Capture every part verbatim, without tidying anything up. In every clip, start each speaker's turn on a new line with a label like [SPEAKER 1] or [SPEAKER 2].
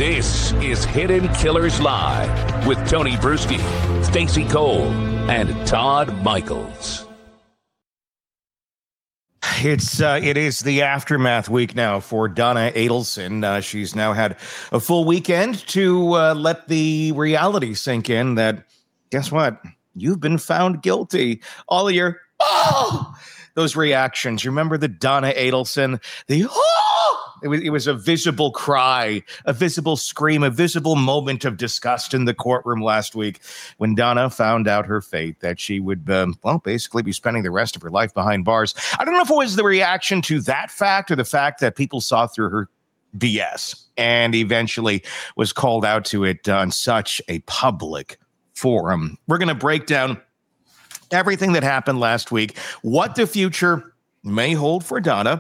[SPEAKER 1] This is Hidden Killers Live with Tony Bruschi, Stacey Cole, and Todd Michaels.
[SPEAKER 2] It's uh, it is the aftermath week now for Donna Adelson. Uh, she's now had a full weekend to uh, let the reality sink in that, guess what? You've been found guilty. All of your, oh, those reactions. You remember the Donna Adelson, the, oh, it was, it was a visible cry, a visible scream, a visible moment of disgust in the courtroom last week when Donna found out her fate, that she would, um, well, basically be spending the rest of her life behind bars. I don't know if it was the reaction to that fact or the fact that people saw through her B S and eventually was called out to it on such a public forum. We're going to break down everything that happened last week, what the future may hold for Donna,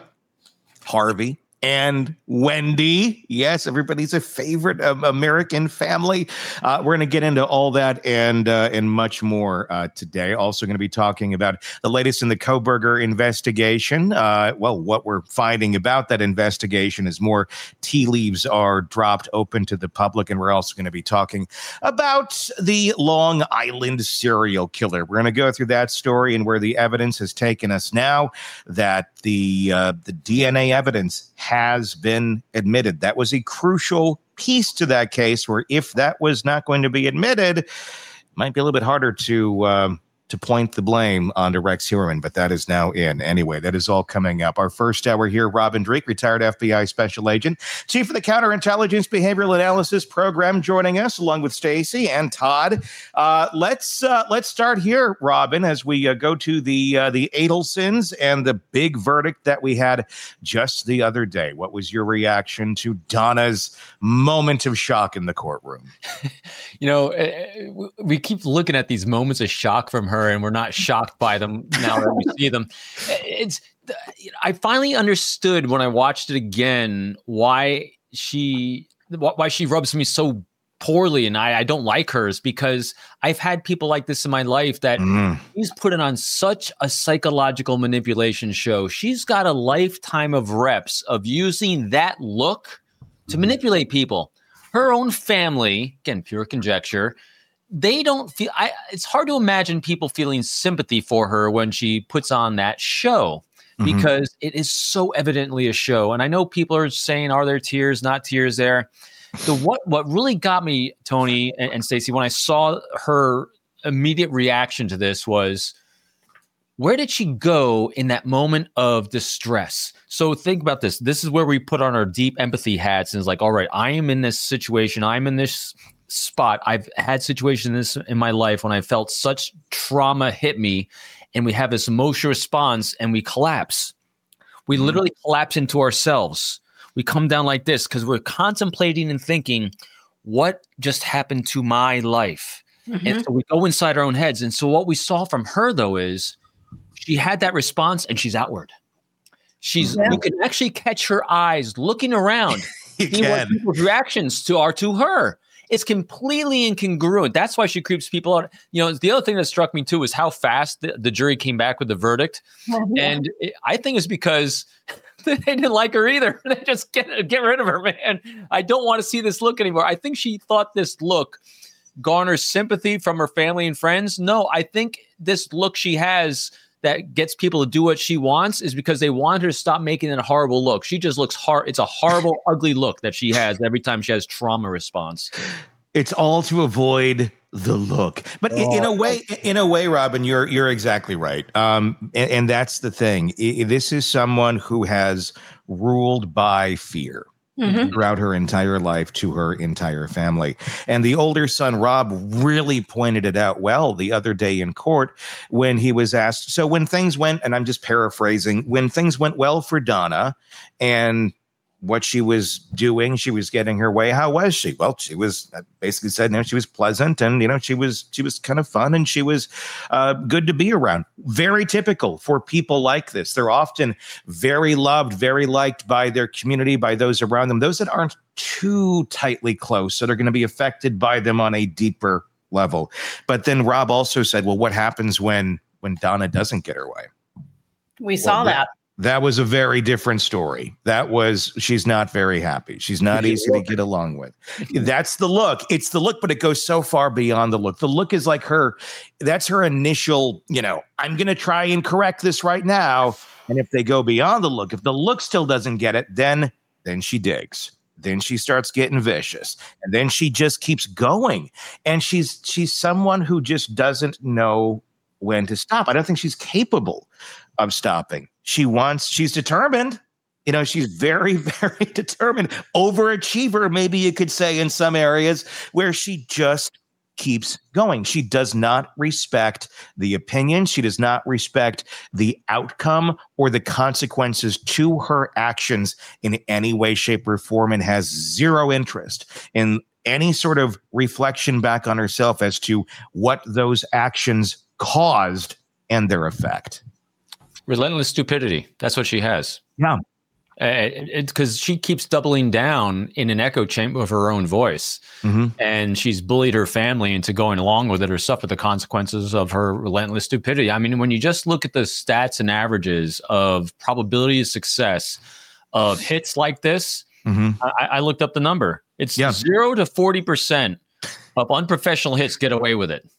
[SPEAKER 2] Harvey, and Wendy. Yes, everybody's a favorite um, American family. Uh, we're going to get into all that and uh, and much more uh, today. Also going to be talking about the latest in the Kohberger investigation. Uh, well, what we're finding about that investigation is more tea leaves are dropped open to the public. And we're also going to be talking about the Long Island serial killer. We're going to go through that story and where the evidence has taken us now, that the uh, the D N A evidence has been admitted. That was a crucial piece to that case, where if that was not going to be admitted, it might be a little bit harder to um, to point the blame onto Rex Heuermann, but that is now in. Anyway, that is all coming up. Our first hour here, Robin Dreeke, retired F B I special agent, chief of the Counterintelligence Behavioral Analysis Program, joining us along with Stacey and Todd. Uh, let's uh, let's start here, Robin, as we uh, go to the uh, the Adelsons and the big verdict that we had just the other day. What was your reaction to Donna's moment of shock in the courtroom?
[SPEAKER 3] You know, we keep looking at these moments of shock from her, and we're not shocked by them now that we see them. It's I finally understood when I watched it again why she why she rubs me so poorly, and I, I don't like hers, because I've had people like this in my life that mm. she's putting on such a psychological manipulation show. She's got a lifetime of reps of using that look to manipulate people. Her own family, again, pure conjecture, they don't feel, I, it's hard to imagine people feeling sympathy for her when she puts on that show, mm-hmm. because it is so evidently a show. And I know people are saying, are there tears, not tears there? The what what really got me, Tony and, and Stacey, when I saw her immediate reaction to this was, where did she go in that moment of distress? So think about this. This is where we put on our deep empathy hats and it's like, all right, I am in this situation. I'm in this spot. I've had situations in my life when I felt such trauma hit me, and we have this emotional response and we collapse. We mm-hmm. literally collapse into ourselves. We come down like this because we're contemplating and thinking, what just happened to my life? Mm-hmm. And so we go inside our own heads. And so what we saw from her, though, is she had that response and she's outward. She's yeah. You can actually catch her eyes looking around, see what people's reactions to are to her. It's completely incongruent. That's why she creeps people out. You know, the other thing that struck me too is how fast the, the jury came back with the verdict, mm-hmm. and it, I think it's because they didn't like her either. They just get get rid of her, man. I don't want to see this look anymore. I think she thought this look garners sympathy from her family and friends. No, I think this look she has that gets people to do what she wants is because they want her to stop making it a horrible look. She just looks hard. It's a horrible, ugly look that she has every time she has trauma response.
[SPEAKER 2] It's all to avoid the look. But oh. in a way, in a way, Robin, you're you're exactly right. Um, and, and that's the thing. I, this is someone who has ruled by fear. Mm-hmm. Throughout her entire life to her entire family. And the older son, Rob, really pointed it out well the other day in court when he was asked, so when things went, and I'm just paraphrasing, when things went well for Donna and what she was doing, she was getting her way. How was she? Well, she was basically said, you know, she was pleasant and, you know, she was, she was kind of fun and she was uh, good to be around. Very typical for people like this. They're often very loved, very liked by their community, by those around them, those that aren't too tightly close, that are going to be affected by them on a deeper level. But then Rob also said, well, what happens when, when Donna doesn't get her way?
[SPEAKER 4] We saw
[SPEAKER 2] well,
[SPEAKER 4] that.
[SPEAKER 2] That was a very different story. That was, she's not very happy. She's not easy to get along with. That's the look. It's the look, but it goes so far beyond the look. The look is like her, that's her initial, you know, I'm going to try and correct this right now. And if they go beyond the look, if the look still doesn't get it, then, then she digs. Then she starts getting vicious. And then she just keeps going. And she's, she's someone who just doesn't know when to stop. I don't think she's capable of stopping. She wants, she's determined. You know, she's very, very determined. Overachiever, maybe you could say, in some areas, where she just keeps going. She does not respect the opinion. She does not respect the outcome or the consequences to her actions in any way, shape, or form, and has zero interest in any sort of reflection back on herself as to what those actions caused and their effect.
[SPEAKER 3] Relentless stupidity. That's what she has.
[SPEAKER 2] Yeah.
[SPEAKER 3] Because uh, she keeps doubling down in an echo chamber of her own voice. Mm-hmm. And she's bullied her family into going along with it or suffer the consequences of her relentless stupidity. I mean, when you just look at the stats and averages of probability of success of hits like this, mm-hmm. I, I looked up the number. It's yeah. zero to forty percent of unprofessional hits get away with it.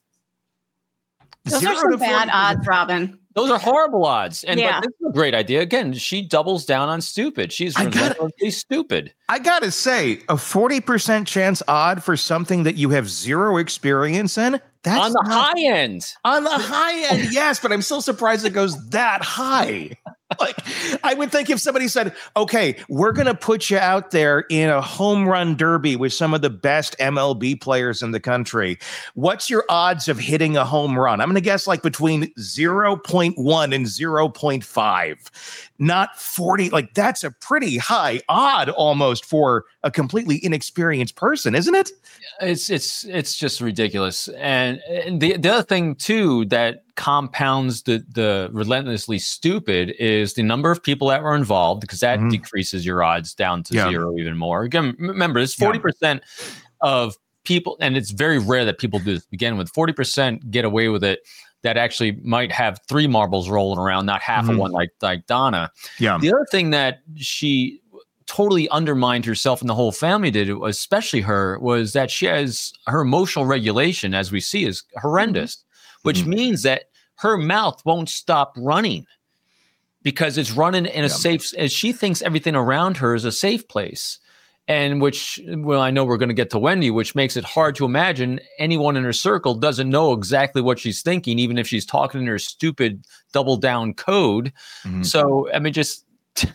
[SPEAKER 4] Those Zero are some bad odds, Robin.
[SPEAKER 3] Those are horrible odds. And
[SPEAKER 4] yeah.
[SPEAKER 3] but this is a great idea. Again, she doubles down on stupid. She's relentlessly stupid.
[SPEAKER 2] I gotta say, a forty percent chance odd for something that you have zero experience in. That's
[SPEAKER 3] on the
[SPEAKER 2] not,
[SPEAKER 3] high end.
[SPEAKER 2] On the high end, yes, but I'm still surprised it goes that high. Like, I would think if somebody said, okay, we're going to put you out there in a home run derby with some of the best M L B players in the country, what's your odds of hitting a home run? I'm going to guess like between zero point one and zero point five, not forty. Like, that's a pretty high odd almost for a completely inexperienced person, isn't it?
[SPEAKER 3] It's it's it's just ridiculous. And, and the, the other thing, too, that compounds the the relentlessly stupid is the number of people that were involved, because that mm-hmm. decreases your odds down to yeah. zero even more. Again, remember, it's forty percent yeah. of people, and it's very rare that people do this to begin with. forty percent get away with it that actually might have three marbles rolling around, not half mm-hmm. of one like, like Donna. Yeah. The other thing that she totally undermined herself and the whole family did, especially her, was that she has her emotional regulation, as we see, is horrendous. Mm-hmm. Which mm-hmm. means that her mouth won't stop running because it's running in a yeah. safe, as she thinks everything around her is a safe place. And which, well, I know we're going to get to Wendy, which makes it hard to imagine anyone in her circle doesn't know exactly what she's thinking, even if she's talking in her stupid double down code. Mm-hmm. So, I mean, just,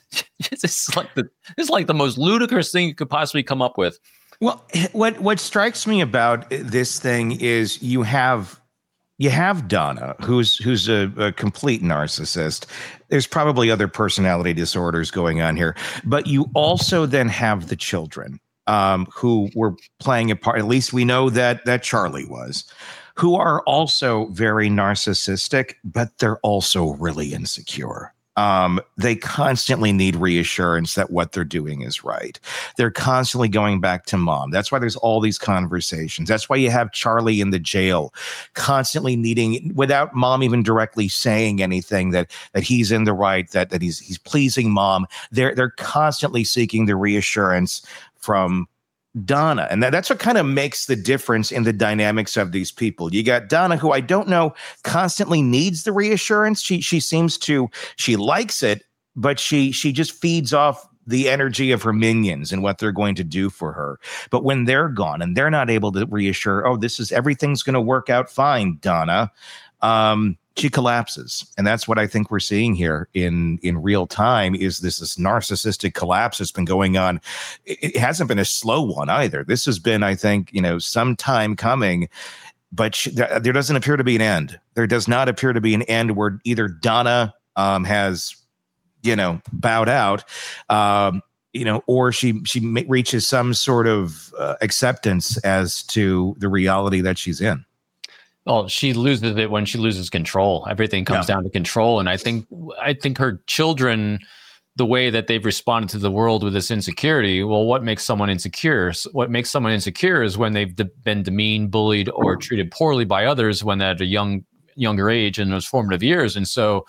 [SPEAKER 3] it's like the, it's like the most ludicrous thing you could possibly come up with.
[SPEAKER 2] Well, what, what strikes me about this thing is you have, You have Donna, who's who's a, a complete narcissist. There's probably other personality disorders going on here, but you also then have the children um, who were playing a part. At least we know that that Charlie was, who are also very narcissistic, but they're also really insecure. Um, they constantly need reassurance that what they're doing is right. They're constantly going back to mom. That's why there's all these conversations. That's why you have Charlie in the jail, constantly needing, without mom even directly saying anything, that that he's in the right, that that he's he's pleasing mom. They're they're constantly seeking the reassurance from Donna. And that, that's what kind of makes the difference in the dynamics of these people. You got Donna, who I don't know constantly needs the reassurance. She she seems to, she likes it, but she she just feeds off the energy of her minions and what they're going to do for her. But when they're gone and they're not able to reassure, oh, this is, everything's going to work out fine, Donna, um, she collapses. And that's what I think we're seeing here in, in real time, is this, this narcissistic collapse that's been going on. It, it hasn't been a slow one either. This has been, I think, you know, some time coming, but she, there, there doesn't appear to be an end. There does not appear to be an end where either Donna um, has, you know, bowed out, um, you know, or she, she reaches some sort of uh, acceptance as to the reality that she's in.
[SPEAKER 3] Well, she loses it when she loses control. Everything comes yeah. down to control. And I think I think her children, the way that they've responded to the world with this insecurity, well, what makes someone insecure? What makes someone insecure is when they've de- been demeaned, bullied, or treated poorly by others when they're at a young younger age in those formative years. And so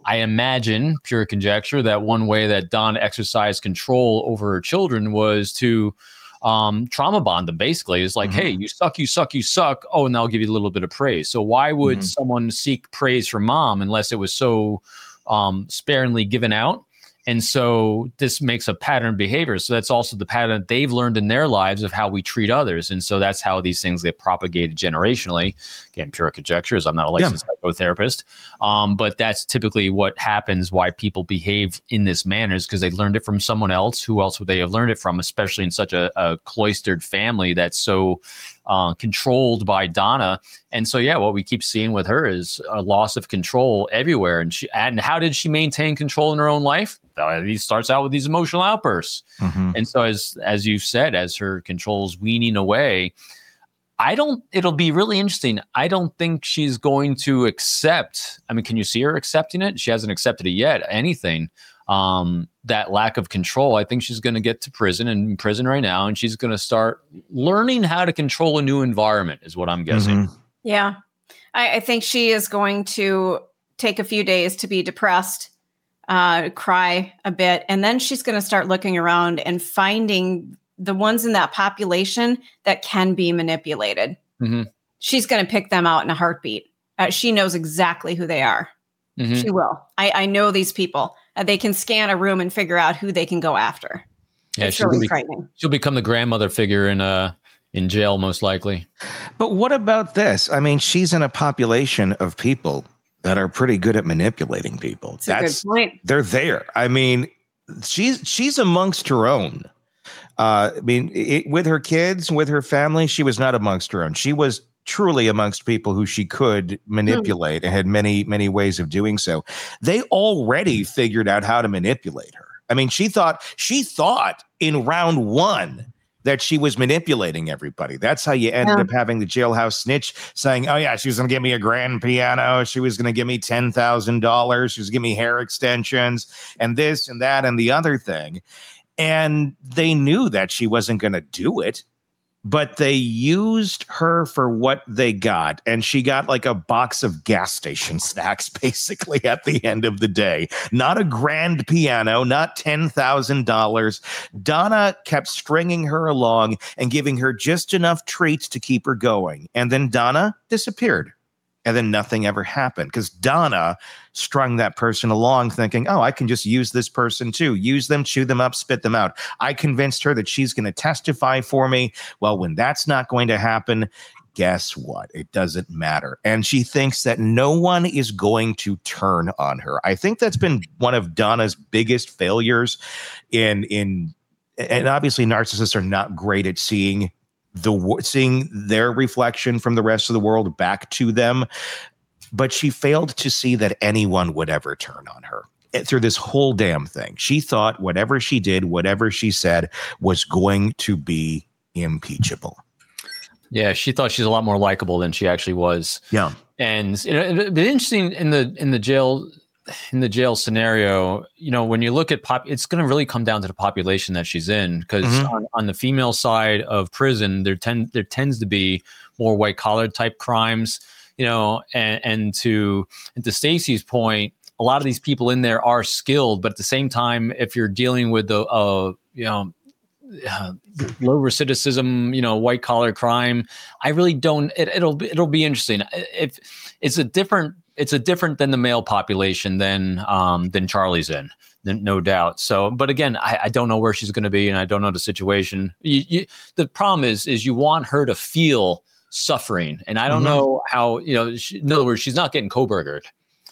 [SPEAKER 3] I imagine, pure conjecture, that one way that Donna exercised control over her children was to um, trauma bond them. Basically, it's like, mm-hmm. hey, you suck, you suck, you suck. Oh, and I'll give you a little bit of praise. So why would mm-hmm. someone seek praise from mom unless it was so um, sparingly given out? And so this makes a pattern behavior. So that's also the pattern that they've learned in their lives of how we treat others. And so that's how these things get propagated generationally. Again, pure conjectures. I'm not a licensed yeah. psychotherapist. Um, but that's typically what happens, why people behave in this manner, is because they learned it from someone else. Who else would they have learned it from, especially in such a, a cloistered family that's so uh, controlled by Donna? And so, yeah, what we keep seeing with her is a loss of control everywhere. And she, and how did she maintain control in her own life? Uh, he starts out with these emotional outbursts. Mm-hmm. And so as, as you've said, as her control's weaning away, I don't, it'll be really interesting. I don't think she's going to accept, I mean, can you see her accepting it? She hasn't accepted it yet, anything. Um, that lack of control. I think she's going to get to prison and in prison right now. And she's going to start learning how to control a new environment is what I'm guessing.
[SPEAKER 4] Mm-hmm. Yeah. I, I think she is going to take a few days to be depressed, uh, cry a bit. And then she's going to start looking around and finding the ones in that population that can be manipulated. Mm-hmm. She's going to pick them out in a heartbeat. Uh, she knows exactly who they are. Mm-hmm. She will. I, I know these people. Uh, they can scan a room and figure out who they can go after.
[SPEAKER 3] Yeah, it's she'll, really be, frightening. She'll become the grandmother figure in uh in jail, most likely.
[SPEAKER 2] But what about this? I mean, she's in a population of people that are pretty good at manipulating people.
[SPEAKER 4] That's, That's a good point.
[SPEAKER 2] They're there. I mean, she's she's amongst her own. Uh, I mean, it, with her kids, with her family, she was not amongst her own. She was truly amongst people who she could manipulate mm. and had many, many ways of doing so. They already figured out how to manipulate her. I mean, she thought she thought in round one that she was manipulating everybody. That's how you ended yeah. up having the jailhouse snitch saying, oh, yeah, she was going to give me a grand piano. She was going to give me ten thousand dollars. She was going to give me hair extensions and this and that and the other thing. And they knew that she wasn't going to do it, but they used her for what they got. And she got like a box of gas station snacks, basically, at the end of the day. Not a grand piano, not ten thousand dollars. Donna kept stringing her along and giving her just enough treats to keep her going. And then Donna disappeared. And then nothing ever happened because Donna strung that person along thinking, oh, I can just use this person too. Use them, chew them up, spit them out. I convinced her that she's going to testify for me. Well, when that's not going to happen, guess what? It doesn't matter. And she thinks that no one is going to turn on her. I think that's been one of Donna's biggest failures in, in, and obviously narcissists are not great at seeing the seeing their reflection from the rest of the world back to them. But she failed to see that anyone would ever turn on her through this whole damn thing. She thought whatever she did, whatever she said was going to be impeachable.
[SPEAKER 3] Yeah, she thought she's a lot more likable than she actually was.
[SPEAKER 2] Yeah.
[SPEAKER 3] And you know, it'd be interesting in the in the jail in the jail scenario, you know, when you look at pop, it's going to really come down to the population that she's in. Because mm-hmm. on, on the female side of prison, there tend there tends to be more white collar type crimes, you know, and, and to and to Stacey's point, a lot of these people in there are skilled, but at the same time, if you're dealing with the, uh, you know, uh, low recidivism, you know, white collar crime, I really don't. It, it'll it'll be interesting. If it's a different. It's a different than the male population than um, than Charlie's in, no doubt. So, but again, I, I don't know where she's going to be, and I don't know the situation. You, you, the problem is, is you want her to feel suffering, and I don't mm-hmm. know how. You know, she, in other words, she's not getting Kobergered.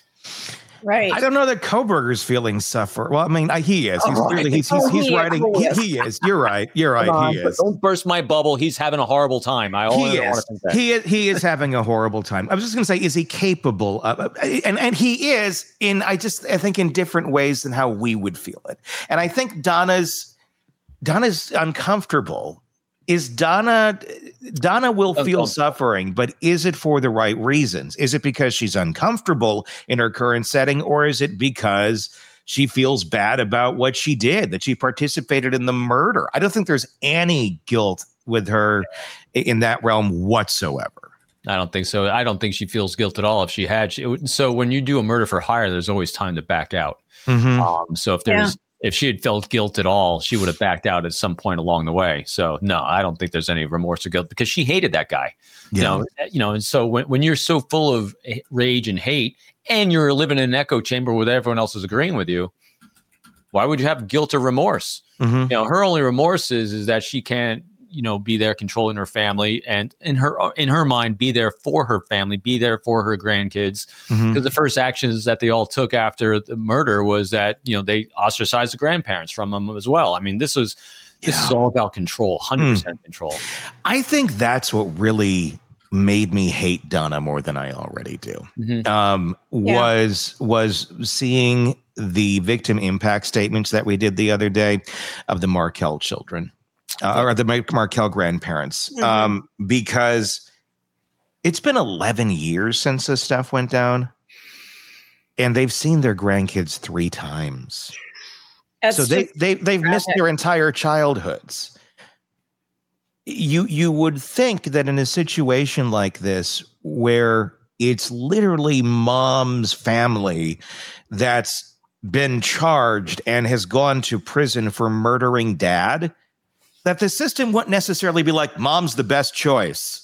[SPEAKER 4] Right.
[SPEAKER 2] I don't know that Koberger's feeling suffer. Well, I mean, I, he is. He's oh, clearly he's he's, he's he writing. He, he is. You're right. You're right. On, he is.
[SPEAKER 3] Don't burst my bubble. He's having a horrible time. I always
[SPEAKER 2] he is.
[SPEAKER 3] want to think that.
[SPEAKER 2] He is. He is having a horrible time. I was just going to say, is he capable of? And and he is in. I just I think in different ways than how we would feel it. And I think Donna's Donna's uncomfortable. Is Donna, Donna will feel okay. suffering, but is it for the right reasons? Is it because she's uncomfortable in her current setting, or is it because she feels bad about what she did, that she participated in the murder? I don't think there's any guilt with her in that realm whatsoever.
[SPEAKER 3] I don't think so. I don't think she feels guilt at all if she had. She, so when you do a murder for hire, there's always time to back out. Mm-hmm. Um, so if there's yeah. if she had felt guilt at all, she would have backed out at some point along the way. So no, I don't think there's any remorse or guilt because she hated that guy. Yeah. You know, you know, and so when, when you're so full of rage and hate and you're living in an echo chamber where everyone else is agreeing with you, why would you have guilt or remorse? Mm-hmm. You know, her only remorse is, is that she can't, you know, be there controlling her family and in her in her mind, be there for her family, be there for her grandkids. Because mm-hmm. the first actions that they all took after the murder was that, you know, they ostracized the grandparents from them as well. I mean, this was this yeah. is all about control, one hundred percent mm. control.
[SPEAKER 2] I think that's what really made me hate Donna more than I already do. Mm-hmm. Um, yeah. Was was seeing the victim impact statements that we did the other day of the Markel children. Uh, or the Markel grandparents, mm-hmm. um, because it's been eleven years since this stuff went down, and they've seen their grandkids three times. That's so they they they've missed their entire childhoods. You you would think that in a situation like this, where it's literally mom's family that's been charged and has gone to prison for murdering dad, that the system wouldn't necessarily be like, mom's the best choice.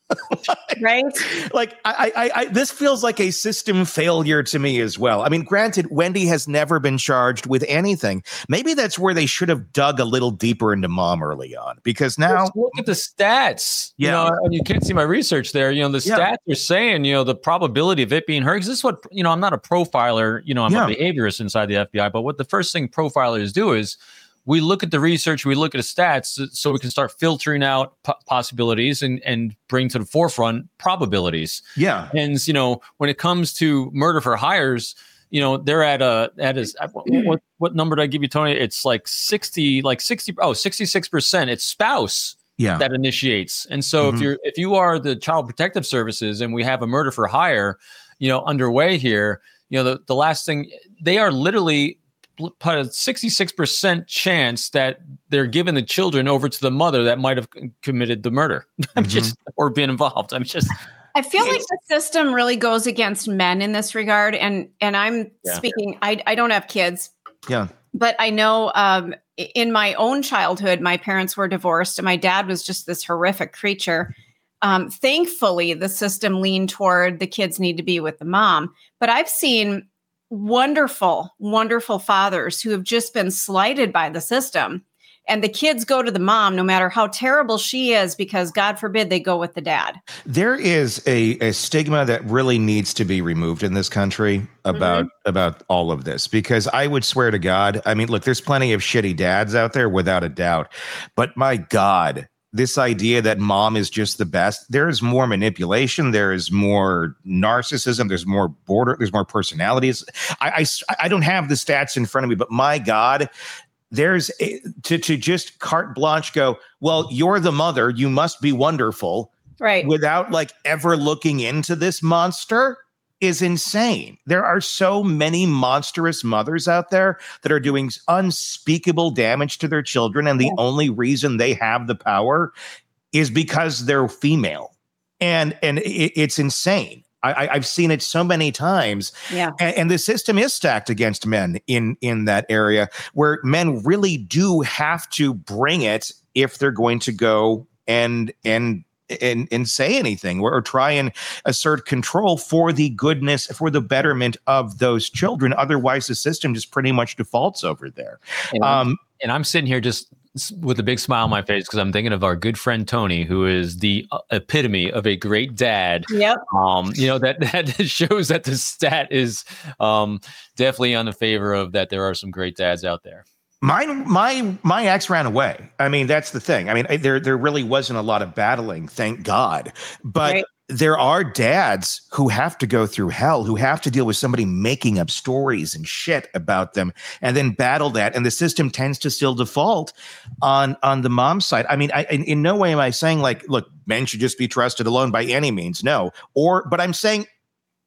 [SPEAKER 2] like,
[SPEAKER 4] right?
[SPEAKER 2] Like, I, I, I, this feels like a system failure to me as well. I mean, granted, Wendy has never been charged with anything. Maybe that's where they should have dug a little deeper into mom early on, because now
[SPEAKER 3] Let's look at the stats. Yeah. You know, and you can't see my research there. You know, the stats yeah. are saying, you know, the probability of it being her, because this is what, you know, I'm not a profiler, you know, I'm yeah. a behaviorist inside the F B I, but what the first thing profilers do is, we look at the research, we look at the stats so we can start filtering out p- possibilities and, and bring to the forefront probabilities.
[SPEAKER 2] Yeah.
[SPEAKER 3] And, you know, when it comes to murder for hires, you know, they're at a, at a, what, what number did I give you, Tony? It's like sixty, like sixty, oh, sixty-six percent. It's spouse yeah. that initiates. And so mm-hmm. if you're, if you are the Child Protective Services and we have a murder for hire, you know, underway here, you know, the, the last thing, they are literally put a sixty-six percent chance that they're giving the children over to the mother that might have committed the murder. I'm mm-hmm. just or been involved. I'm just
[SPEAKER 4] I feel like the system really goes against men in this regard. And and I'm yeah. speaking, I, I don't have kids.
[SPEAKER 2] Yeah.
[SPEAKER 4] But I know um, in my own childhood, my parents were divorced and my dad was just this horrific creature. Um, thankfully, the system leaned toward the kids need to be with the mom. But I've seen wonderful, wonderful fathers who have just been slighted by the system. And the kids go to the mom, no matter how terrible she is, because God forbid they go with the dad.
[SPEAKER 2] There is a, a stigma that really needs to be removed in this country about, mm-hmm. about all of this, because I would swear to God, I mean, look, there's plenty of shitty dads out there without a doubt, but my God, this idea that mom is just the best, there is more manipulation, there is more narcissism, there's more border, there's more personalities. I, I, I don't have the stats in front of me, but my God, there's a, to, to just carte blanche go, well, you're the mother, you must be wonderful.
[SPEAKER 4] Right.
[SPEAKER 2] Without like ever looking into this monster is insane. There are so many monstrous mothers out there that are doing unspeakable damage to their children. And the yeah. only reason they have the power is because they're female. And, and it, it's insane. I, I've seen it so many times.
[SPEAKER 4] Yeah.
[SPEAKER 2] And, and the system is stacked against men in, in that area where men really do have to bring it if they're going to go and, and, and, and say anything or, or try and assert control for the goodness, for the betterment of those children. Otherwise, the system just pretty much defaults over there.
[SPEAKER 3] And, um, and I'm sitting here just with a big smile on my face because I'm thinking of our good friend Tony, who is the epitome of a great dad.
[SPEAKER 4] Yep.
[SPEAKER 3] Um, you know, that that shows that the stat is um, definitely on the favor of that. There are some great dads out there.
[SPEAKER 2] Mine, my, my ex ran away. I mean, that's the thing. I mean, I, there, there really wasn't a lot of battling, thank God. But right. there are dads who have to go through hell, who have to deal with somebody making up stories and shit about them and then battle that. And the system tends to still default on, on the mom side. I mean, I, in, in no way am I saying like, look, men should just be trusted alone by any means. No. Or, but I'm saying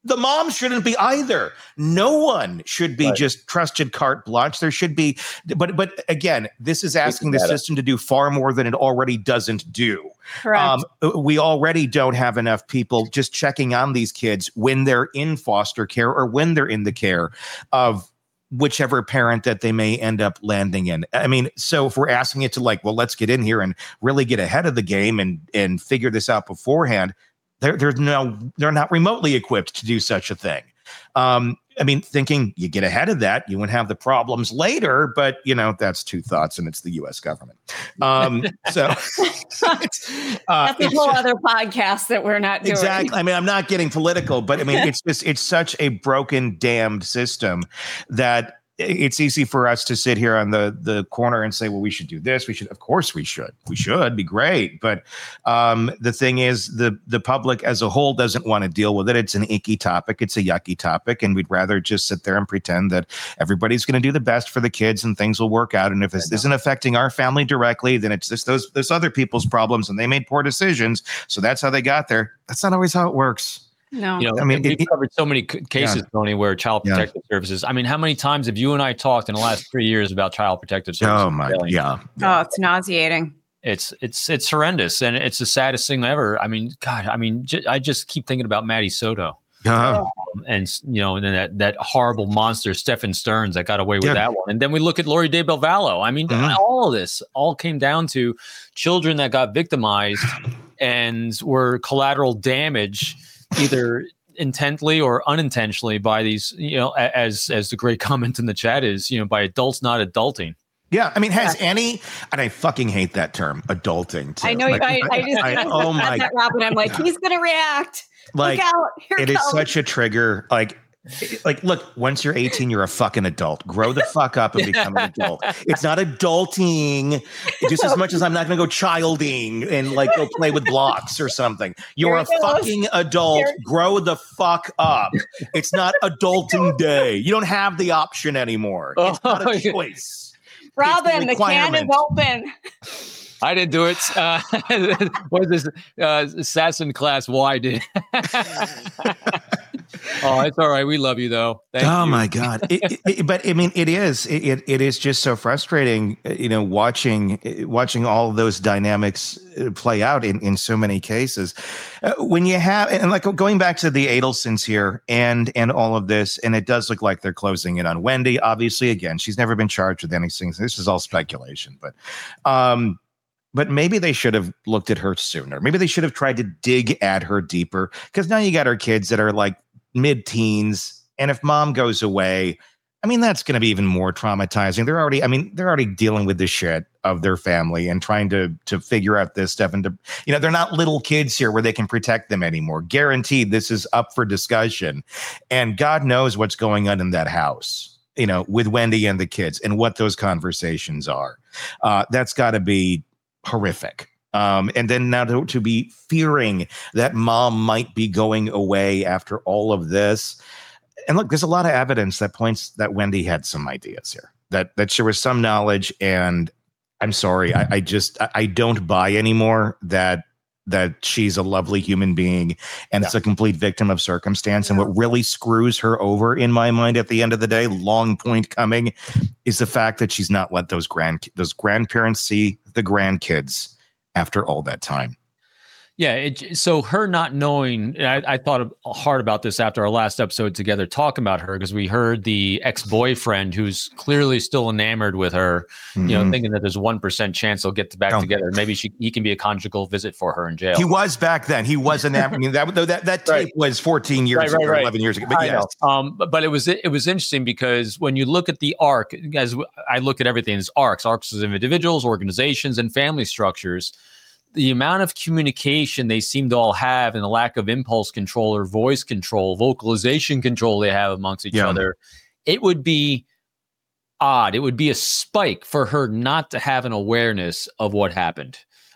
[SPEAKER 2] The mom shouldn't be either. No one should be right. just trusted carte blanche. There should be, but but again, this is asking the system to do far more than it already doesn't do.
[SPEAKER 4] Correct. Um,
[SPEAKER 2] we already don't have enough people just checking on these kids when they're in foster care or when they're in the care of whichever parent that they may end up landing in. I mean, so if we're asking it to like, well, let's get in here and really get ahead of the game and and figure this out beforehand. They're, they're, no, they're not remotely equipped to do such a thing. Um, I mean, thinking you get ahead of that, you wouldn't have the problems later, but, you know, that's two thoughts, and it's the U S government. Um, so
[SPEAKER 4] it's, uh, that's a whole just, other podcast that we're not doing.
[SPEAKER 2] Exactly. I mean, I'm not getting political, but I mean, it's just, it's such a broken, damned system that it's easy for us to sit here on the, the corner and say, well, we should do this. We should, of course we should, we should be great. But um, the thing is the, the public as a whole doesn't want to deal with it. It's an icky topic. It's a yucky topic. And we'd rather just sit there and pretend that everybody's going to do the best for the kids and things will work out. And if this isn't affecting our family directly, then it's just those, those other people's problems and they made poor decisions. So that's how they got there. That's not always how it works.
[SPEAKER 4] No,
[SPEAKER 3] you know, I mean, we've it, covered so many cases, yeah. Tony, where child protective yeah. services. I mean, how many times have you and I talked in the last three years about child protective services?
[SPEAKER 2] Oh my, yeah.
[SPEAKER 4] Oh, it's nauseating.
[SPEAKER 3] It's it's it's horrendous, and it's the saddest thing ever. I mean, God, I mean, j- I just keep thinking about Maddie Soto,
[SPEAKER 2] uh-huh.
[SPEAKER 3] um, and you know, and then that that horrible monster Stephen Stearns that got away with yeah. that one, and then we look at Lori De Belvallo. I mean, mm-hmm. all of this all came down to children that got victimized and were collateral damage, either intently or unintentionally by these, you know, as as the great comment in the chat is, you know, by adults not adulting.
[SPEAKER 2] Yeah, I mean, has yeah. any, and I fucking hate that term, adulting. Too.
[SPEAKER 4] I know,
[SPEAKER 2] like,
[SPEAKER 4] I, I just, I, oh my, that Robin, I'm like, he's gonna react.
[SPEAKER 2] Like,
[SPEAKER 4] look out, here
[SPEAKER 2] it
[SPEAKER 4] it
[SPEAKER 2] is such a trigger. Like, like, look, once you're eighteen, you're a fucking adult. Grow the fuck up and become an adult. It's not adulting, just as much as I'm not going to go childing and like go play with blocks or something. You're a fucking adult. Grow the fuck up. It's not adulting day. You don't have the option anymore. It's not a choice.
[SPEAKER 4] Robin, the can is open.
[SPEAKER 3] I didn't do it. Uh, what is this? Uh, assassin class Y did. Oh, it's all right. We love you, though. Thank
[SPEAKER 2] oh
[SPEAKER 3] you.
[SPEAKER 2] my God! It, it, but I mean, it is. It it is just so frustrating. You know, watching watching all of those dynamics play out in, in so many cases. Uh, when you have and like going back to the Adelsons here and and all of this, and it does look like they're closing in on Wendy. Obviously, again, she's never been charged with anything. So this is all speculation, but. um But maybe they should have looked at her sooner. Maybe they should have tried to dig at her deeper, because now you got her kids that are like mid-teens. And if mom goes away, I mean, that's going to be even more traumatizing. They're already, I mean, they're already dealing with the shit of their family and trying to to figure out this stuff. And, to, you know, they're not little kids here where they can protect them anymore. Guaranteed this is up for discussion. And God knows what's going on in that house, you know, with Wendy and the kids and what those conversations are. Uh, that's got to be horrific. Um, and then now to, to be fearing that mom might be going away after all of this. And look, there's a lot of evidence that points that Wendy had some ideas here, that that there was some knowledge. And I'm sorry, I, I just I, I don't buy anymore that that she's a lovely human being and yeah. it's a complete victim of circumstance. And what really screws her over in my mind at the end of the day, long point coming, is the fact that she's not let those grand those grandparents see the grandkids after all that time.
[SPEAKER 3] Yeah. It, so her not knowing, I, I thought hard about this after our last episode together, talking about her, because we heard the ex-boyfriend who's clearly still enamored with her, mm-hmm. you know, thinking that there's a one percent chance they'll get back oh. together. Maybe she he can be a conjugal visit for her in jail.
[SPEAKER 2] He was back then. He was enamored. I mean, that, that, that tape right. was fourteen years right, right, ago, right. eleven years ago. But
[SPEAKER 3] I
[SPEAKER 2] yes.
[SPEAKER 3] know. Um, but, but it was it was interesting because when you look at the arc, as I look at everything as arcs, arcs of individuals, organizations, and family structures, the amount of communication they seem to all have and the lack of impulse control or voice control, vocalization control they have amongst each yeah. other, it would be odd. It would be a spike for her not to have an awareness of what happened.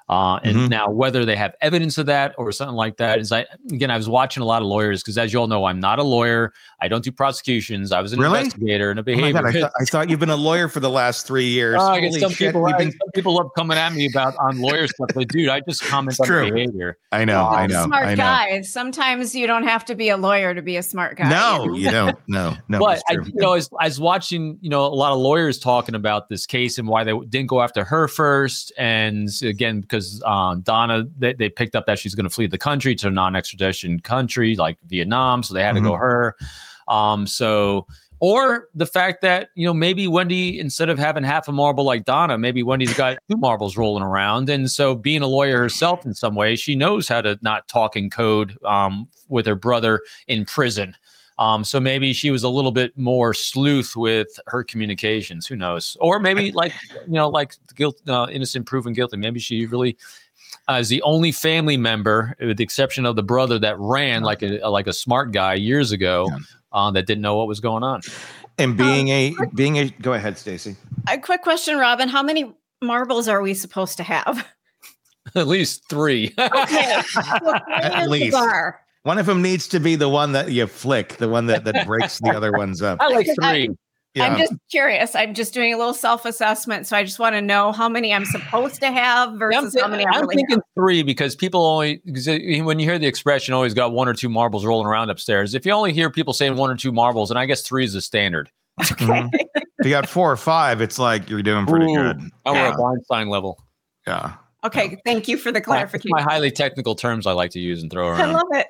[SPEAKER 3] Uh, and
[SPEAKER 2] Mhm.
[SPEAKER 3] now whether they have evidence of that or something like that is I, again, I was watching a lot of lawyers because as you all know, I'm not a lawyer. I don't do prosecutions. I was an
[SPEAKER 2] Really?
[SPEAKER 3] investigator and a
[SPEAKER 2] Oh my God, I,
[SPEAKER 3] behaviorist.
[SPEAKER 2] thought, I thought you've been a lawyer for the last three years.
[SPEAKER 3] Oh, I guess
[SPEAKER 2] Holy
[SPEAKER 3] some
[SPEAKER 2] shit,
[SPEAKER 3] people,
[SPEAKER 2] you've
[SPEAKER 3] I-
[SPEAKER 2] been-
[SPEAKER 3] some people love coming at me about on lawyer stuff, but dude, I just comment
[SPEAKER 2] It's
[SPEAKER 3] on
[SPEAKER 2] true.
[SPEAKER 3] behavior.
[SPEAKER 2] I know, I know,
[SPEAKER 4] Smart
[SPEAKER 2] I know.
[SPEAKER 4] guys. Sometimes you don't have to be a lawyer to be a smart guy.
[SPEAKER 2] No,
[SPEAKER 4] you know?
[SPEAKER 2] you don't. No, no.
[SPEAKER 3] but
[SPEAKER 2] it's
[SPEAKER 3] I,
[SPEAKER 2] true.
[SPEAKER 3] you know, as I was watching, you know, a lot of lawyers talking about this case and why they didn't go after her first, and again because um, Donna, they, they picked up that she's going to flee the country to a non-extradition country like Vietnam, so they had
[SPEAKER 2] Mhm.
[SPEAKER 3] to go her. Um, so. Or the fact that, you know, maybe Wendy, instead of having half a marble like Donna, maybe Wendy's got two marbles rolling around. And so being a lawyer herself in some way, she knows how to not talk in code um, with her brother in prison. Um, so maybe she was a little bit more sleuth with her communications. Who knows? Or maybe like, you know, like guilt, uh, innocent proven guilty. Maybe she really uh, is the only family member, with the exception of the brother that ran like a like a smart guy years ago.
[SPEAKER 2] Yeah.
[SPEAKER 3] Uh, that didn't know what was going on.
[SPEAKER 2] And being a being a go ahead, Stacey.
[SPEAKER 4] A quick question, Robin. How many marbles are we supposed to have?
[SPEAKER 3] At least three.
[SPEAKER 4] Okay. So three
[SPEAKER 2] At
[SPEAKER 4] is the
[SPEAKER 2] least.
[SPEAKER 4] bar.
[SPEAKER 2] One of them needs to be the one that you flick, the one that, that breaks the other ones up.
[SPEAKER 3] I like three.
[SPEAKER 2] Yeah.
[SPEAKER 4] I'm just curious. I'm just doing a little self-assessment. So I just want to know how many I'm supposed to have versus
[SPEAKER 3] I'm,
[SPEAKER 4] how many I
[SPEAKER 3] I'm
[SPEAKER 4] really
[SPEAKER 3] thinking
[SPEAKER 4] have.
[SPEAKER 3] three because people only, because when you hear the expression, always got one or two marbles rolling around upstairs. If you only hear people saying one or two marbles, and I guess three is the standard.
[SPEAKER 2] Mhm. If you got four or five, it's like you're doing pretty
[SPEAKER 3] Ooh,
[SPEAKER 2] good.
[SPEAKER 3] Now we're
[SPEAKER 2] Yeah.
[SPEAKER 3] at Weinstein level.
[SPEAKER 2] Yeah.
[SPEAKER 4] Okay. Thank you for the
[SPEAKER 3] That's
[SPEAKER 4] clarification.
[SPEAKER 3] my highly technical terms I like to use and throw
[SPEAKER 4] I
[SPEAKER 3] around.
[SPEAKER 4] love it.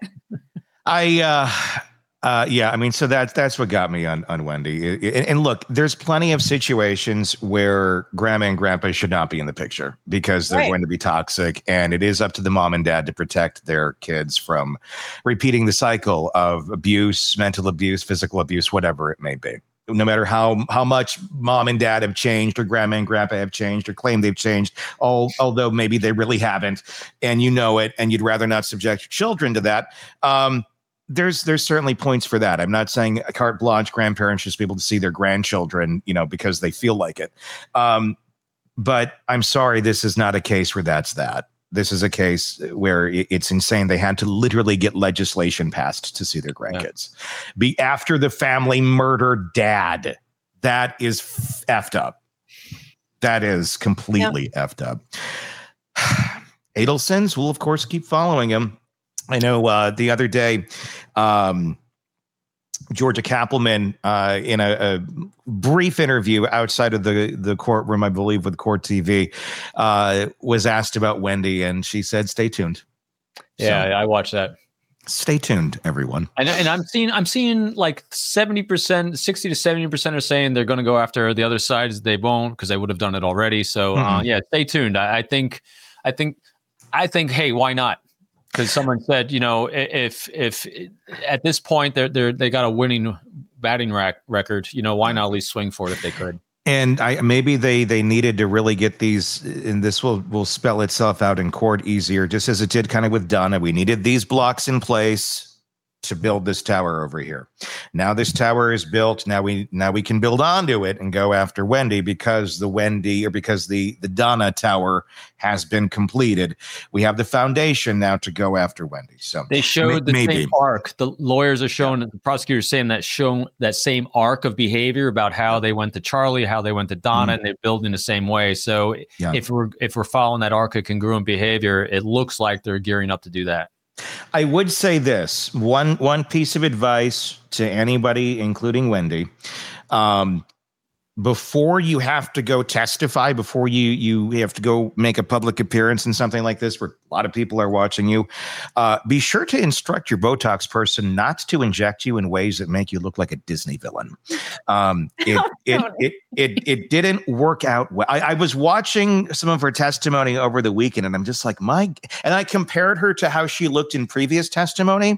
[SPEAKER 2] I uh uh yeah, I mean, so that's that's what got me on on Wendy. It- it- and look, there's plenty of situations where grandma and grandpa should not be in the picture because they're
[SPEAKER 4] Right.
[SPEAKER 2] going to be toxic, and it is up to the mom and dad to protect their kids from repeating the cycle of abuse, mental abuse, physical abuse, whatever it may be. No matter how how much mom and dad have changed, or grandma and grandpa have changed, or claim they've changed, all, although maybe they really haven't, and you know it, and you'd rather not subject your children to that. Um, there's there's certainly points for that. I'm not saying a carte blanche grandparents should be able to see their grandchildren, you know, because they feel like it. Um, but I'm sorry, this is not a case where that's that. This is a case where it- it's insane. They had to literally get legislation passed to see their grandkids. Be after the family murdered dad. That is effed up. That is completely effed up. Adelsons will, of course, keep following him. I know uh, the other day, um, Georgia Kappelman, uh, in a, a brief interview outside of the, the courtroom, I believe, with Court T V, uh, was asked about Wendy, and she said, "Stay tuned."
[SPEAKER 3] Yeah,
[SPEAKER 2] So,
[SPEAKER 3] I watched that.
[SPEAKER 2] stay tuned, everyone.
[SPEAKER 3] And, and I'm seeing I'm seeing like seventy percent, sixty to seventy percent are saying they're going to go after the other sides. They won't because they would have done it already. So uh,
[SPEAKER 2] Mhm.
[SPEAKER 3] yeah, stay tuned. I, I think, I think, I think. Hey, why not? Because someone said, you know, i- if if at this point they're they they got a winning batting rack record, you know, why not at least swing for it if they could?
[SPEAKER 2] And I maybe they they needed to really get these, and this will will spell itself out in court easier, just as it did kind of with Donna. We needed these blocks in place to build this tower over here. Now this tower is built. Now we now we can build onto it and go after Wendy because the Wendy or because the the Donna tower has been completed. We have the foundation now to go after Wendy. So
[SPEAKER 3] They showed the
[SPEAKER 2] maybe.
[SPEAKER 3] same arc. The lawyers are showing, the prosecutors saying that shown that same arc of behavior about how they went to Charlie, how they went to Donna,
[SPEAKER 2] Mhm.
[SPEAKER 3] and they build in the same way. So
[SPEAKER 2] Yeah.
[SPEAKER 3] if we're if we're following that arc of congruent behavior, it looks like they're gearing up to do that.
[SPEAKER 2] I would say this one one piece of advice to anybody, including Wendy. Um, before you have to go testify, before you you have to go make a public appearance in something like this, where a lot of people are watching you, uh, be sure to instruct your Botox person not to inject you in ways that make you look like a Disney villain. Um, it, it, it it it didn't work out well. I, I was watching some of her testimony over the weekend, and I'm just like, my. And I compared her to how she looked in previous testimony.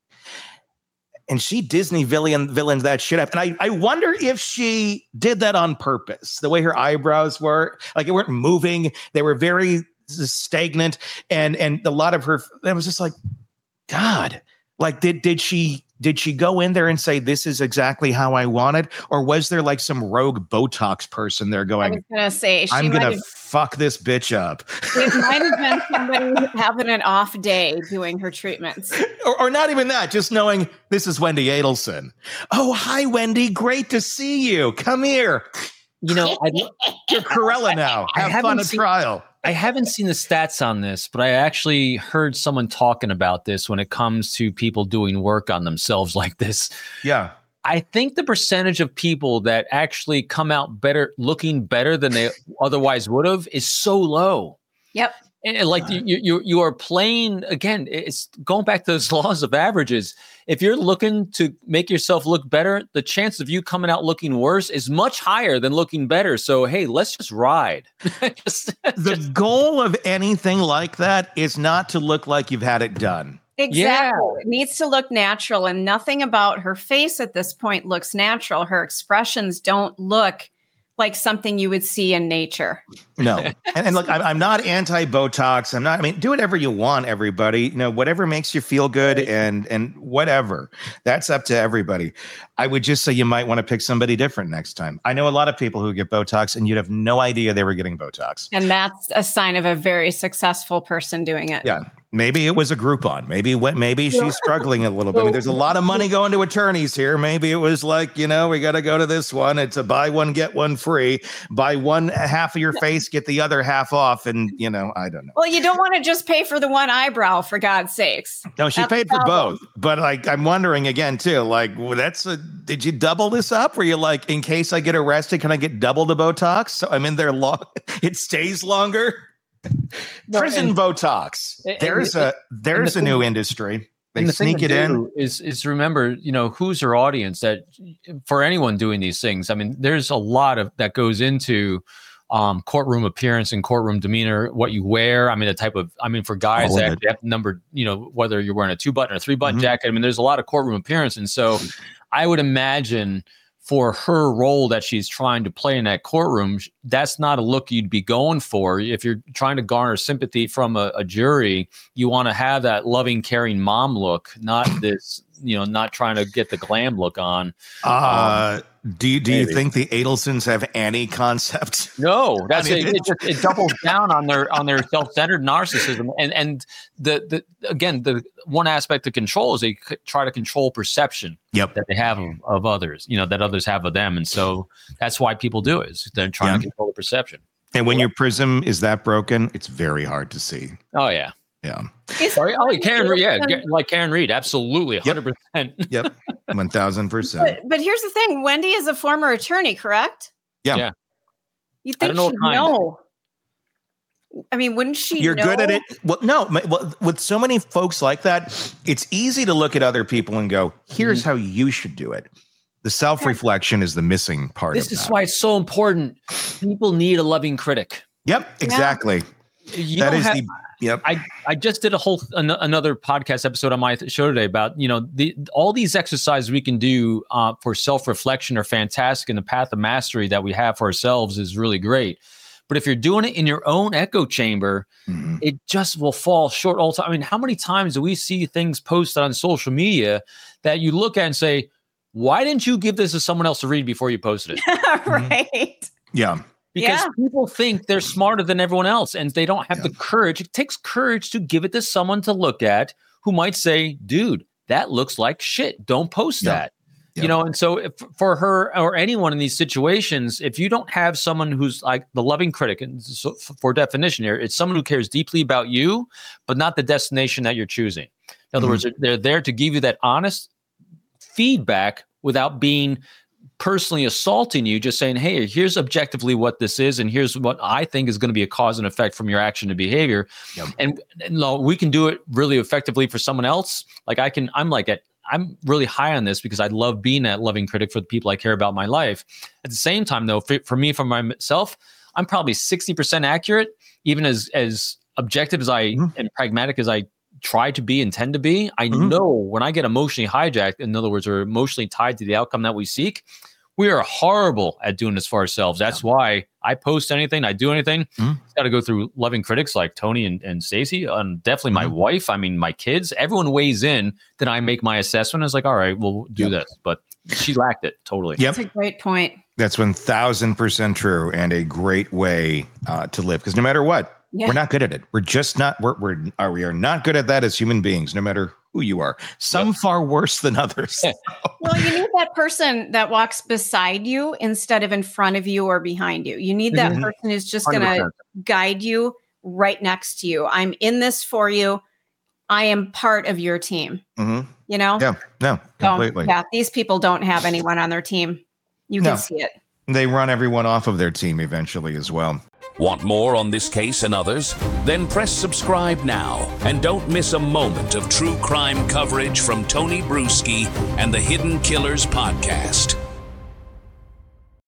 [SPEAKER 2] And she Disney villain villained that shit up. And I, I wonder if she did that on purpose. The way her eyebrows were, like they weren't moving. They were very stagnant. And and a lot of her, it was just like, God, like did did she did she go in there and say, this is exactly how I want it? Or was there like some rogue Botox person there going,
[SPEAKER 4] I was going to say, she
[SPEAKER 2] I'm going to
[SPEAKER 4] have,
[SPEAKER 2] fuck this bitch up?
[SPEAKER 4] It might have been somebody having an off day doing her treatments.
[SPEAKER 2] Or, or not even that, just knowing this is Wendy Adelson. Oh, hi, Wendy. Great to see you. Come here.
[SPEAKER 3] You know, I,
[SPEAKER 2] you're Corella now. Have fun at
[SPEAKER 3] seen,
[SPEAKER 2] trial.
[SPEAKER 3] I haven't seen the stats on this, but I actually heard someone talking about this when it comes to people doing work on themselves like this.
[SPEAKER 2] Yeah.
[SPEAKER 3] I think the percentage of people that actually come out better, looking better than they otherwise would have, is so low.
[SPEAKER 4] Yep.
[SPEAKER 3] And like you, you, you are playing again. It's going back to those laws of averages. If you're looking to make yourself look better, the chance of you coming out looking worse is much higher than looking better. So hey, let's just ride. just,
[SPEAKER 2] the
[SPEAKER 3] just,
[SPEAKER 2] goal of anything like that is not to look like you've had it done.
[SPEAKER 4] Exactly.
[SPEAKER 3] Yeah.
[SPEAKER 4] It needs to look natural, and nothing about her face at this point looks natural. Her expressions don't look like something you would see in nature.
[SPEAKER 2] No. And, and look, I'm, I'm not anti-Botox. I'm not, I mean, do whatever you want, everybody. You know, whatever makes you feel good and and whatever. That's up to everybody. I would just say you might want to pick somebody different next time. I know a lot of people who get Botox and you'd have no idea they were getting Botox.
[SPEAKER 4] And that's a sign of a very successful person doing it.
[SPEAKER 2] Yeah. Maybe it was a Groupon. Maybe what? Maybe she's struggling a little bit. I mean, there's a lot of money going to attorneys here. Maybe it was like, you know, we got to go to this one. It's a buy one, get one free. Buy one half of your face, get the other half off. And, you know, I don't know.
[SPEAKER 4] Well, you don't want to just pay for the one eyebrow, for God's sakes.
[SPEAKER 2] No, she
[SPEAKER 4] That's
[SPEAKER 2] paid for both. But like, I'm wondering again, too, like, well, that's a, did you double this up? Were you like, in case I get arrested, can I get double the Botox? So I'm in there long. It stays longer.
[SPEAKER 3] No,
[SPEAKER 2] Prison
[SPEAKER 3] and,
[SPEAKER 2] Botox.
[SPEAKER 3] And,
[SPEAKER 2] there's
[SPEAKER 3] and,
[SPEAKER 2] a there's a
[SPEAKER 3] the
[SPEAKER 2] new
[SPEAKER 3] thing,
[SPEAKER 2] industry. They
[SPEAKER 3] the
[SPEAKER 2] sneak it in.
[SPEAKER 3] Is is remember, you know, who's her audience? That for anyone doing these things, I mean, there's a lot of that goes into um, courtroom appearance and courtroom demeanor, what you wear. I mean, the type of, I mean, for guys that have numbered, you know, whether you're wearing a two button or three button mm-hmm. jacket. I mean, there's a lot of courtroom appearance, and so I would imagine, for her role that she's trying to play in that courtroom, that's not a look you'd be going for. If you're trying to garner sympathy from a, a jury, you want to have that loving, caring mom look, not this, you know, not trying to get the glam look on.
[SPEAKER 2] Uh, um, do you, do
[SPEAKER 3] maybe.
[SPEAKER 2] you think the Adelsons have any concept?
[SPEAKER 3] No, that's
[SPEAKER 2] I mean,
[SPEAKER 3] it, it, just, it doubles down on their on their self-centered narcissism, and and the the again the one aspect of control is they c- try to control perception
[SPEAKER 2] yep.
[SPEAKER 3] that they have of, of others, you know, that others have of them, and so that's why people do it. Is they're trying yeah. to control the perception.
[SPEAKER 2] And when your prism is that broken, it's very hard to see.
[SPEAKER 3] Oh yeah.
[SPEAKER 2] Yeah.
[SPEAKER 3] Sorry, oh, Karen Reed, yeah, like Karen Reed, absolutely, one hundred percent.
[SPEAKER 2] Yep, one thousand percent.
[SPEAKER 4] But here's the thing: Wendy is a former attorney, correct?
[SPEAKER 2] Yeah.
[SPEAKER 3] yeah.
[SPEAKER 4] You think she'd know? I mean, wouldn't she?
[SPEAKER 2] You're
[SPEAKER 4] know?
[SPEAKER 2] good at it. Well, no. Well, with so many folks like that, it's easy to look at other people and go, "Here's mm-hmm. how you should do it." The self-reflection is the missing part.
[SPEAKER 3] This
[SPEAKER 2] of
[SPEAKER 3] is
[SPEAKER 2] that.
[SPEAKER 3] why it's so important. People need a loving critic.
[SPEAKER 2] Yep, exactly.
[SPEAKER 3] You
[SPEAKER 2] that is
[SPEAKER 3] have,
[SPEAKER 2] the. Yep.
[SPEAKER 3] I, I just did a whole an, another podcast episode on my th- show today about, you know, the all these exercises we can do uh, for self-reflection are fantastic, and the path of mastery that we have for ourselves is really great. But if you're doing it in your own echo chamber, mm-hmm. it just will fall short all the time. I mean, how many times do we see things posted on social media that you look at and say, why didn't you give this to someone else to read before you posted it?
[SPEAKER 4] Right.
[SPEAKER 2] Mm-hmm. Yeah.
[SPEAKER 3] Because
[SPEAKER 4] yeah.
[SPEAKER 3] people think they're smarter than everyone else, and they don't have yeah. the courage. It takes courage to give it to someone to look at who might say, dude, that looks like shit. Don't post yeah. that. Yeah. You know, and so if, for her or anyone in these situations, if you don't have someone who's like the loving critic, and so for definition here, it's someone who cares deeply about you, but not the destination that you're choosing. In other mm-hmm. words, they're there to give you that honest feedback without being personally assaulting you, just saying, hey, here's objectively what this is, and here's what I think is going to be a cause and effect from your action and behavior. Yep. And, and no, we can do it really effectively for someone else. Like I can, I'm like, at, I'm really high on this because I love being that loving critic for the people I care about in my life. At the same time, though, for, for me, for myself, I'm probably sixty percent accurate, even as, as objective as I mm-hmm. and pragmatic as I try to be and tend to be. I mm-hmm. know when I get emotionally hijacked, in other words, or emotionally tied to the outcome that we seek, We are horrible at doing this for ourselves. That's yeah. why I post anything, I do anything. Mm-hmm. It's got to go through loving critics like Tony and, and Stacey, and definitely my mm-hmm. wife. I mean, my kids. Everyone weighs in. Then I make my assessment. It's like, all right, we'll do yep. this. But she lacked it totally.
[SPEAKER 2] Yep.
[SPEAKER 4] That's a great point.
[SPEAKER 2] That's one thousand percent true, and a great way uh, to live. Because no matter what, yeah. we're not good at it. We're just not. We're we're are we are not good at that as human beings. No matter who you are, some yep. far worse than others.
[SPEAKER 4] Well, you need that person that walks beside you instead of in front of you or behind you. You need that mm-hmm. person who's just going to guide you right next to you. I'm in this for you. I am part of your team. Mm-hmm. You know?
[SPEAKER 2] Yeah, no, completely.
[SPEAKER 4] So, yeah, these people don't have anyone on their team. You can no. see it.
[SPEAKER 2] They run everyone off of their team eventually as well.
[SPEAKER 1] Want more on this case and others? Then press subscribe now and don't miss a moment of true crime coverage from Tony Bruschi and the Hidden Killers podcast.